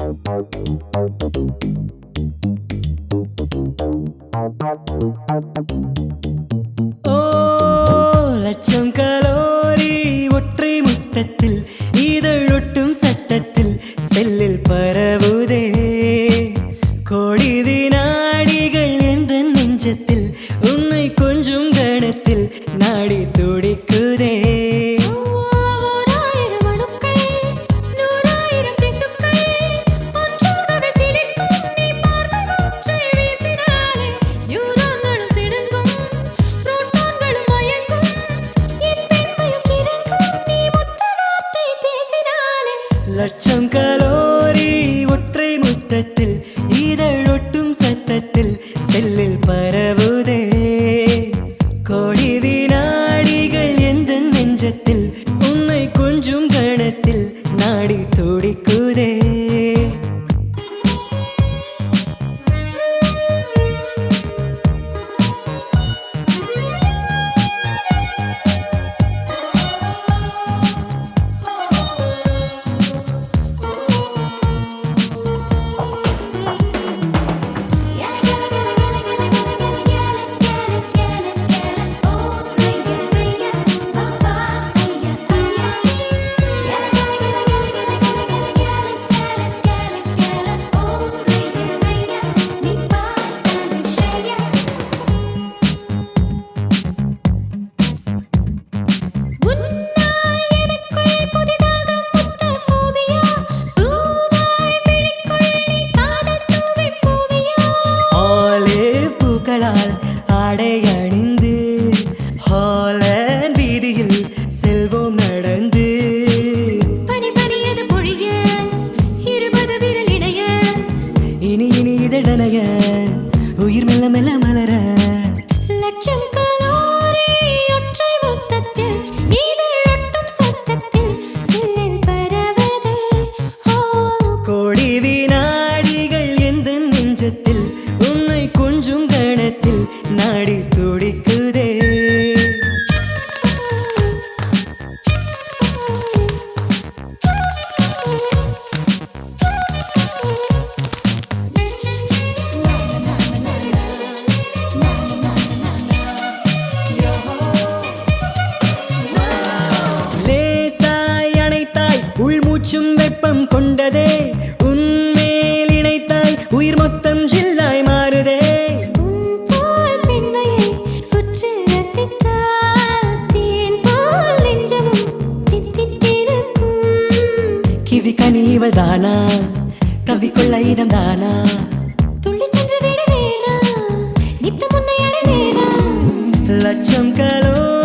ஓ லட்சம் கலோரி ஒற்றை முத்தத்தில் இதழொட்டும் சத்தத்தில் செல்லில் பரவுதே கோடி வினாடிகள் எந்த நெஞ்சத்தில் உன்னை கொஞ்சம் கணத்தில் நாடி துடிக்குதே லட்சம் கலோரி ஒற்றை முத்தத்தில் இதழொட்டும் சத்தத்தில் செல்லில் பரவுதே கோடி வினாடிகள் எந்த நெஞ்சத்தில் உன்னை கொஞ்சம் கணத்தில் நாடி துடிக்குதே ஆடை அணிந்து ஹாலண்ட் வீதியில் செல்வோம் நடந்து பனி பனியது பொழிய 20 விரல் இணைய இனி இனி இதழனைய உயிர் மெல்ல மெல்ல மலர லட்சம் கலோரி ஒற்றை முத்தத்தில் இதழொட்டும் சத்தத்தில் செல்லில் பரவுதே கோடி வினாடிகள் எந்த நெஞ்சத்தில் உன்னை கொஞ்சம் கணத்தில் நாடி துடிக்குதே லேசாய் அணைத்தாய் உள்மூச்சும் வெப்பம் கொண்டதே உன்மேல் இணைத்தாய் உயிர் மொத்தம் ஜில்லாய் மாறுதே கிவி கனிவள் தானா கவிக்குள்ள இதம் தானா துள்ளி சென்று விடுவேனா நித்த முன்னை அடைவேனா லட்சம் கலோ